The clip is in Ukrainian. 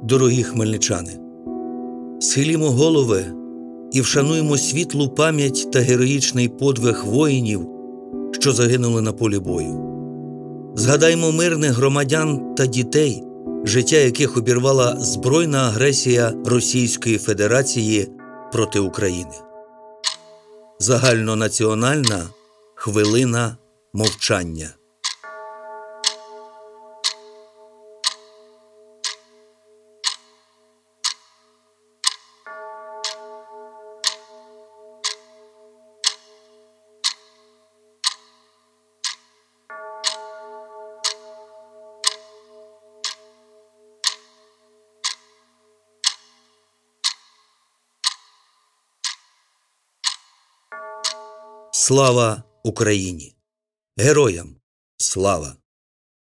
Дорогі хмельничани, схилімо голови і вшануємо світлу пам'ять та героїчний подвиг воїнів, що загинули на полі бою. Згадаймо мирних громадян та дітей, життя яких обірвала збройна агресія Російської Федерації проти України. Загальнонаціональна хвилина мовчання. Слава Україні! Героям слава!